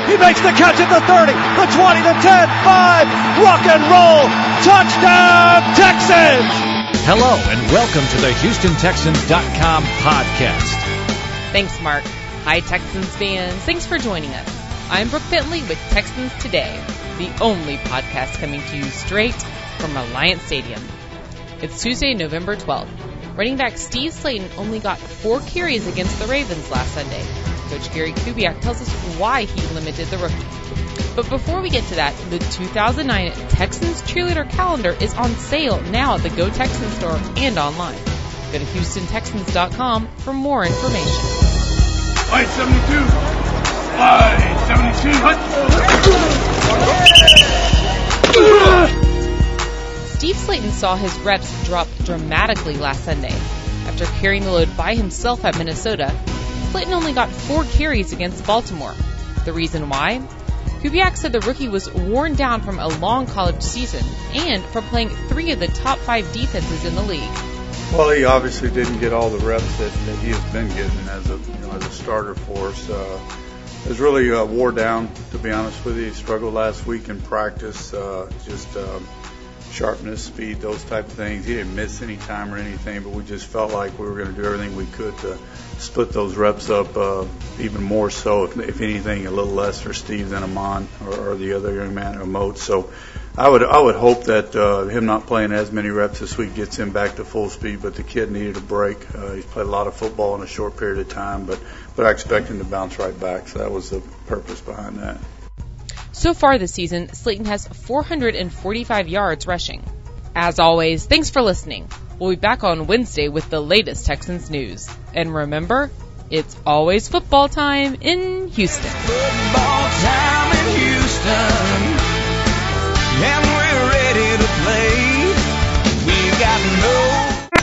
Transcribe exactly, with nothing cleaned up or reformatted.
He makes the catch at the thirty, the twenty, the ten, five. Rock and roll. Touchdown, Texans. Hello, and welcome to the Houston Texans dot com podcast. Thanks, Mark. Hi, Texans fans. Thanks for joining us. I'm Brooke Bentley with Texans Today, the only podcast coming to you straight from Alliance Stadium. It's Tuesday, November twelfth. Running back Steve Slaton only got four carries against the Ravens last Sunday. Coach Gary Kubiak tells us why he limited the rookie. But before we get to that, the two thousand nine Texans cheerleader calendar is on sale now at the Go Texans store and online. Go to Houston Texans dot com for more information. five seventy-two. five seventy-two. Steve Slaton saw his reps drop dramatically last Sunday. After carrying the load by himself at Minnesota, Slaton only got four carries against Baltimore. The reason why? Kubiak said the rookie was worn down from a long college season and from playing three of the top five defenses in the league. Well, he obviously didn't get all the reps that, that he has been getting as a you know, as a starter for us. Uh, it was really uh, wore down, to be honest with you. He struggled last week in practice, uh, just uh, sharpness, speed, those type of things. He didn't miss any time or anything, but we just felt like we were going to do everything we could to split those reps up uh, even more so, if, if anything, a little less for Steve than Amon or, or the other young man, Moat. So I would I would hope that uh, him not playing as many reps this week gets him back to full speed, but the kid needed a break. Uh, he's played a lot of football in a short period of time, but, but I expect him to bounce right back, so that was the purpose behind that. So far this season, Slaton has four hundred forty-five yards rushing. As always, thanks for listening. We'll be back on Wednesday with the latest Texans news. And remember, it's always football time in Houston. Goodbye.